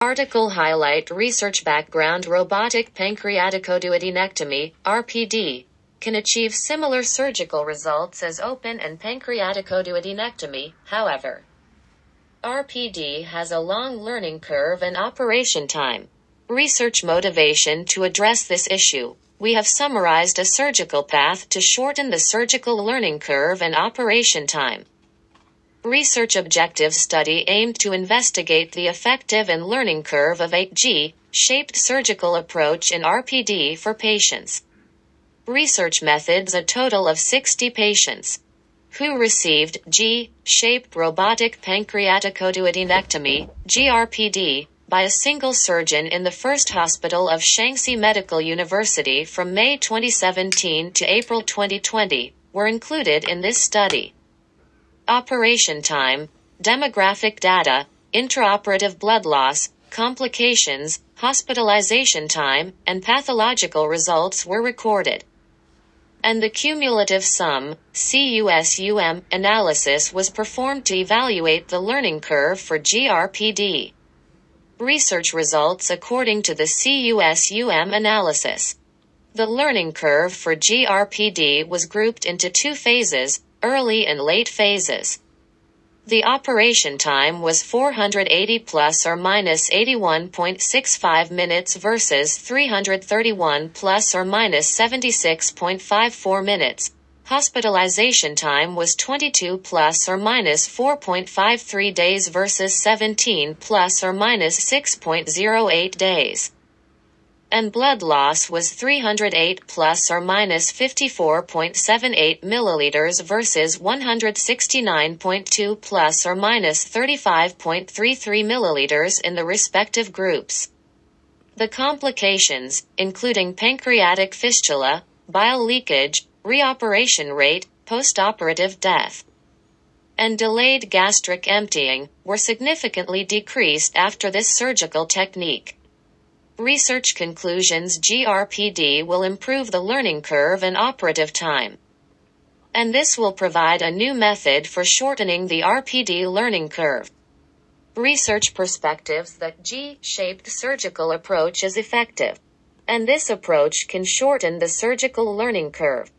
article highlight research background. Robotic pancreaticoduodenectomy, RPD, can achieve similar surgical results as open and pancreaticoduodenectomy, however. RPD has a long learning curve and operation time. Research motivation. To address this issue, we have summarized a surgical path to shorten the surgical learning curve and operation time. Research objective study aimed to investigate the effective and learning curve of a G-shaped surgical approach in RPD for patients. Research methods. A total of 60 patients who received G-shaped robotic pancreaticoduodenectomy, GRPD, by a single surgeon in the First Hospital of Shaanxi Medical University from May 2017 to April 2020, were included in this study. Operation time, demographic data, intraoperative blood loss, complications, hospitalization time, and pathological results were recorded. And the cumulative sum, CUSUM, analysis was performed to evaluate the learning curve for GRPD. Research results. According to the CUSUM analysis, the learning curve for GRPD was grouped into two phases, early and late phases. The operation time was 480 plus or minus 81.65 minutes versus 331 plus or minus 76.54 minutes. Hospitalization time was 22 plus or minus 4.53 days versus 17 plus or minus 6.08 days. And blood loss was 308 plus or minus 54.78 milliliters versus 169.2 plus or minus 35.33 milliliters in the respective groups. The complications, including pancreatic fistula, bile leakage, reoperation rate, postoperative death, and delayed gastric emptying, were significantly decreased after this surgical technique. Research conclusions. GRPD will improve the learning curve and operative time. And this will provide a new method for shortening the RPD learning curve. Research perspectives. That G-shaped surgical approach is effective. And this approach can shorten the surgical learning curve.